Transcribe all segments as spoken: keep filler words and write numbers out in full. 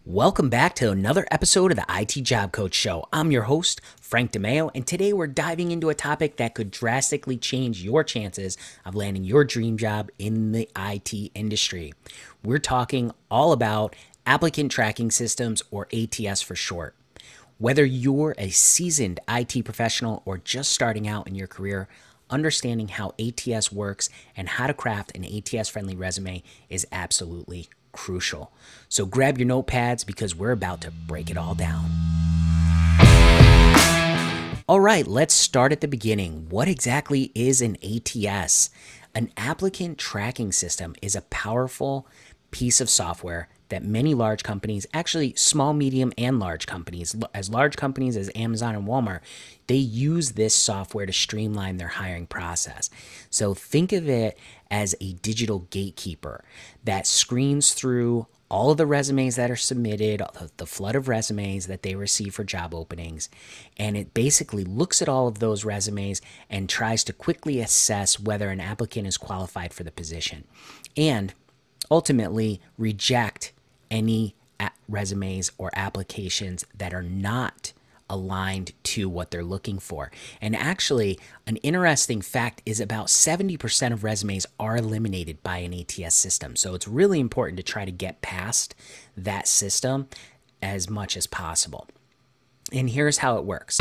Welcome back to another episode of the I T Job Coach Show. I'm your host, Frank DeMeo, and today we're diving into a topic that could drastically change your chances of landing your dream job in the I T industry. We're talking all about applicant tracking systems, or A T S for short. Whether you're a seasoned I T professional or just starting out in your career, understanding how A T S works and how to craft an A T S-friendly resume is absolutely crucial. So grab your notepads because we're about to break it all down. All right, let's start at the beginning. What exactly is an A T S? An applicant tracking system is a powerful piece of software that many large companies, actually small, medium, and large companies, as large companies as Amazon and Walmart, they use this software to streamline their hiring process. So think of it as a digital gatekeeper that screens through all of the resumes that are submitted, the flood of resumes that they receive for job openings, and it basically looks at all of those resumes and tries to quickly assess whether an applicant is qualified for the position, and ultimately reject any resumes or applications that are not aligned to what they're looking for. And actually, an interesting fact is about seventy percent of resumes are eliminated by an A T S system. So it's really important to try to get past that system as much as possible. And here's how it works.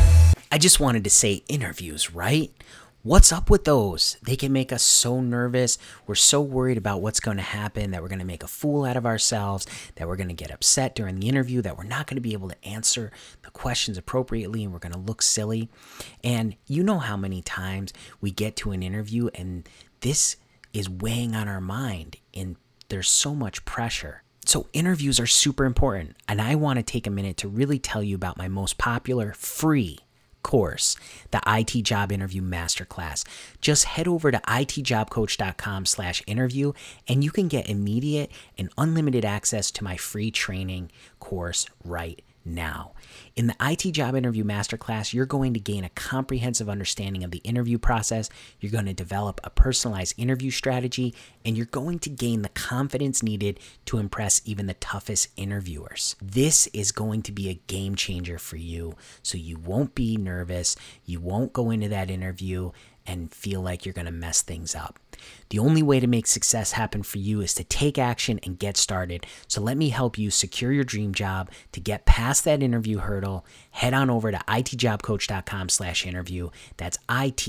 I just wanted to say interviews, right? What's up with those? They can make us so nervous. We're so worried about what's going to happen, that we're going to make a fool out of ourselves, that we're going to get upset during the interview, that we're not going to be able to answer the questions appropriately, and we're going to look silly. And you know how many times we get to an interview and this is weighing on our mind and there's so much pressure. So interviews are super important. And I want to take a minute to really tell you about my most popular free course, the I T Job Interview Masterclass. Just head over to itjobcoach.com slash interview and you can get immediate and unlimited access to my free training course right now. In the I T Job Interview Masterclass, you're going to gain a comprehensive understanding of the interview process, you're going to develop a personalized interview strategy, and you're going to gain the confidence needed to impress even the toughest interviewers. This is going to be a game changer for you, so you won't be nervous, you won't go into that interview and feel like you're going to mess things up. The only way to make success happen for you is to take action and get started. So let me help you secure your dream job. To get past that interview hurdle, head on over to itjobcoach.com slash interview. That's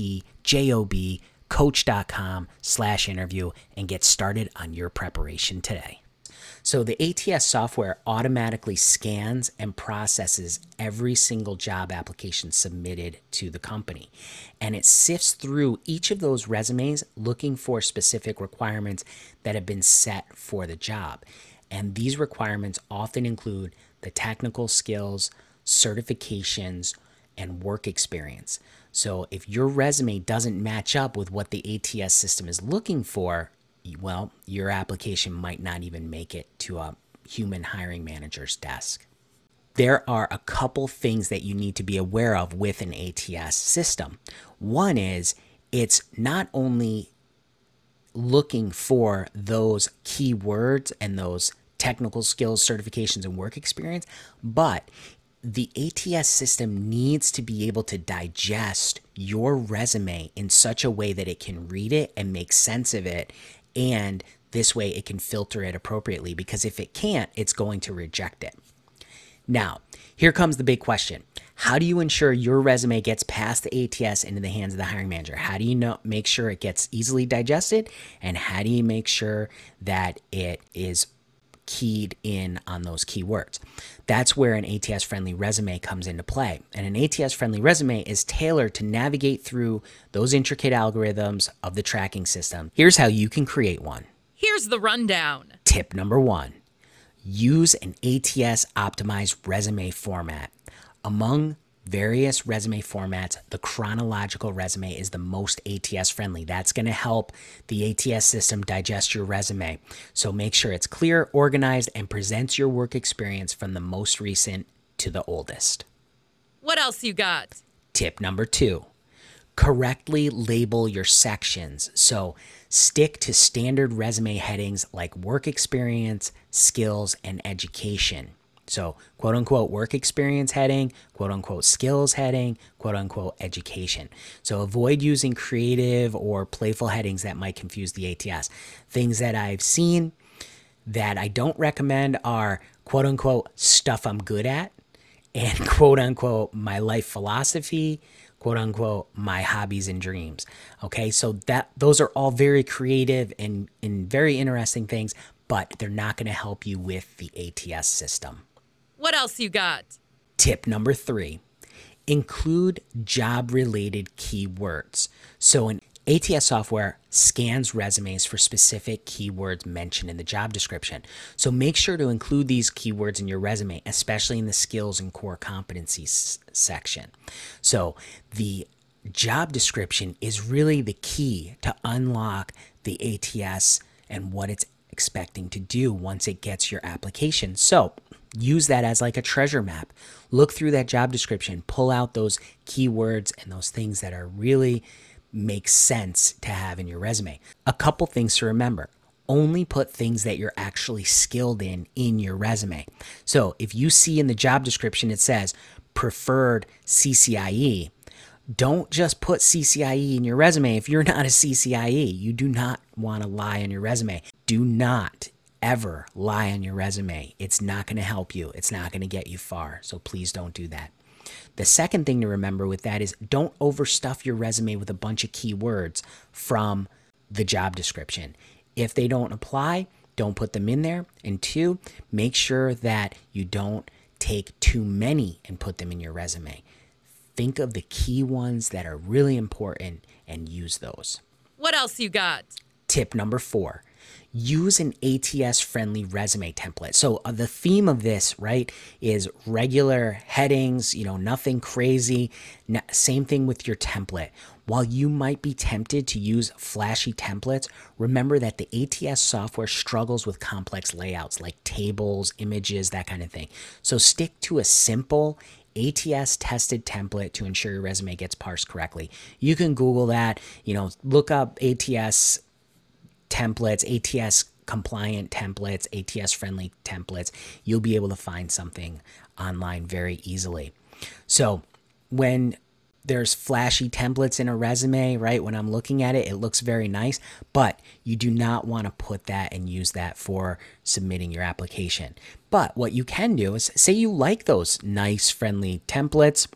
I-T-J-O-B coach.com slash interview and get started on your preparation today. So the A T S software automatically scans and processes every single job application submitted to the company. And it sifts through each of those resumes looking for specific requirements that have been set for the job. And these requirements often include the technical skills, certifications, and work experience. So if your resume doesn't match up with what the A T S system is looking for, well, your application might not even make it to a human hiring manager's desk. There are a couple things that you need to be aware of with an A T S system. One is it's not only looking for those keywords and those technical skills, certifications, and work experience, but the A T S system needs to be able to digest your resume in such a way that it can read it and make sense of it, and this way it can filter it appropriately, because if it can't, it's going to reject it. Now, here comes the big question. How do you ensure your resume gets past the A T S into the hands of the hiring manager? How do you know, make sure it gets easily digested? And how do you make sure that it is keyed in on those keywords? That's where an A T S-friendly resume comes into play. And an A T S-friendly resume is tailored to navigate through those intricate algorithms of the tracking system. Here's how you can create one. Here's the rundown. Tip number one, use an A T S-optimized resume format. Among various resume formats, the chronological resume is the most A T S-friendly. That's going to help the A T S system digest your resume. So make sure it's clear, organized, and presents your work experience from the most recent to the oldest. What else you got? Tip number two, Correctly label your sections. So stick to standard resume headings like work experience, skills, and education. So quote unquote work experience heading, quote unquote skills heading, quote unquote education. So avoid using creative or playful headings that might confuse the A T S. Things that I've seen that I don't recommend are quote unquote stuff I'm good at and quote unquote my life philosophy, quote unquote my hobbies and dreams. Okay, so that those are all very creative and, and very interesting things, but they're not going to help you with the A T S system. What else you got? Tip number three, include job-related keywords. So an A T S software scans resumes for specific keywords mentioned in the job description. So make sure to include these keywords in your resume, especially in the skills and core competencies section. So the job description is really the key to unlock the A T S and what it's expecting to do once it gets your application. So use that as like a treasure map. Look through that job description, pull out those keywords and those things that are really make sense to have in your resume. A couple things to remember. Only put things that you're actually skilled in in your resume. So if you see in the job description it says preferred C C I E, don't just put C C I E in your resume if you're not a C C I E. You do not want to lie on your resume. Do not ever lie on your resume. It's not going to help you. It's not going to get you far. So please don't do that. The second thing to remember with that is don't overstuff your resume with a bunch of keywords from the job description. If they don't apply, don't put them in there. And two, make sure that you don't take too many and put them in your resume. Think of the key ones that are really important and use those. What else you got? Tip number four, use an A T S-friendly resume template. So uh, the theme of this, right, is regular headings, you know, nothing crazy. N- same thing with your template. While you might be tempted to use flashy templates, remember that the A T S software struggles with complex layouts like tables, images, that kind of thing. So stick to a simple A T S tested template to ensure your resume gets parsed correctly. You can Google that, you know, look up A T S templates, A T S compliant templates, A T S friendly templates. You'll be able to find something online very easily. So when there's flashy templates in a resume, right? When I'm looking at it, it looks very nice, but you do not want to put that and use that for submitting your application. But what you can do is say you like those nice, friendly templates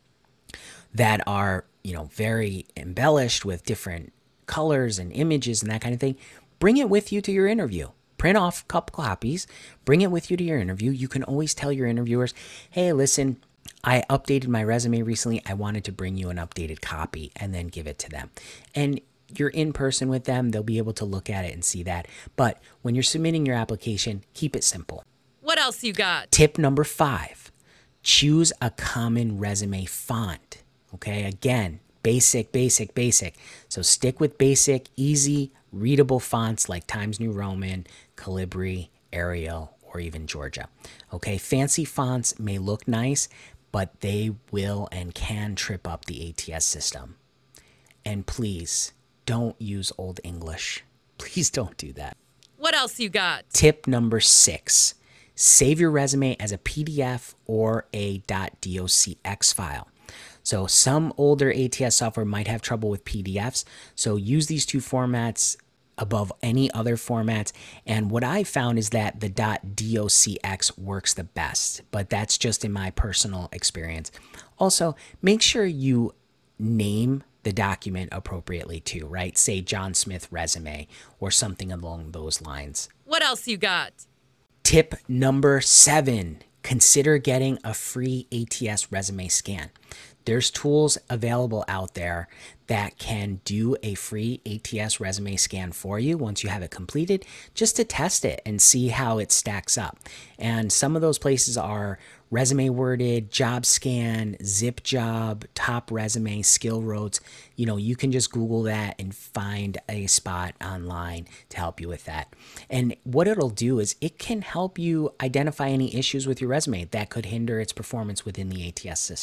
that are, you know, very embellished with different colors and images and that kind of thing. Bring it with you to your interview. Print off a couple copies, bring it with you to your interview. You can always tell your interviewers, hey, listen, I updated my resume recently. I wanted to bring you an updated copy, and then give it to them. And you're in person with them. They'll be able to look at it and see that. But when you're submitting your application, keep it simple. What else you got? Tip number five, choose a common resume font. Okay, again, basic, basic, basic. So stick with basic, easy, readable fonts like Times New Roman, Calibri, Arial, or even Georgia. Okay, fancy fonts may look nice, but they will and can trip up the A T S system. And please don't use Old English. Please don't do that. What else you got? Tip number six, save your resume as a P D F or a .docx file. So some older A T S software might have trouble with P D Fs. So use these two formats above any other formats. And what I found is that the .docx works the best, but that's just in my personal experience. Also, make sure you name the document appropriately too, right? Say John Smith resume or something along those lines. What else you got? Tip number seven, consider getting a free A T S resume scan. There's tools available out there that can do a free A T S resume scan for you once you have it completed, just to test it and see how it stacks up. And some of those places are Resume Worded, JobScan, ZipJob, Top Resume, SkillRoads. You know, you can just Google that and find a spot online to help you with that. And what it'll do is it can help you identify any issues with your resume that could hinder its performance within the A T S system.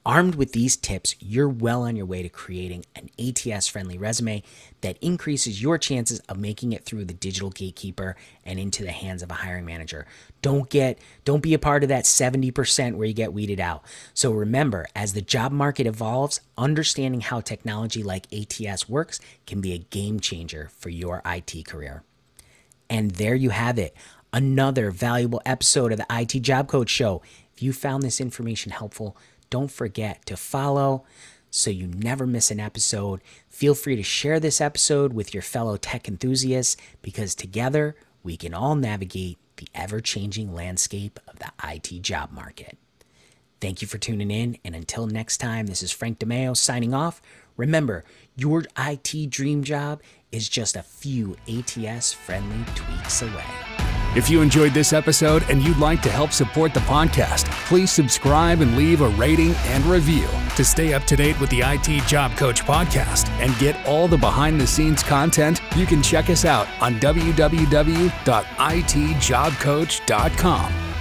Armed with these tips, you're well on your way to creating an A T S-friendly resume that increases your chances of making it through the digital gatekeeper and into the hands of a hiring manager. Don't get, don't be a part of that seventy percent where you get weeded out. So remember, as the job market evolves, understanding how technology like A T S works can be a game changer for your I T career. And there you have it, another valuable episode of the I T Job Coach Show. If you found this information helpful, don't forget to follow so you never miss an episode. Feel free to share this episode with your fellow tech enthusiasts because together we can all navigate the ever-changing landscape of the I T job market. Thank you for tuning in, and until next time, this is Frank DeMeo signing off. Remember, your I T dream job is just a few A T S-friendly tweaks away. If you enjoyed this episode and you'd like to help support the podcast, please subscribe and leave a rating and review. To stay up to date with the I T Job Coach podcast and get all the behind-the-scenes content, you can check us out on w w w dot i t job coach dot com.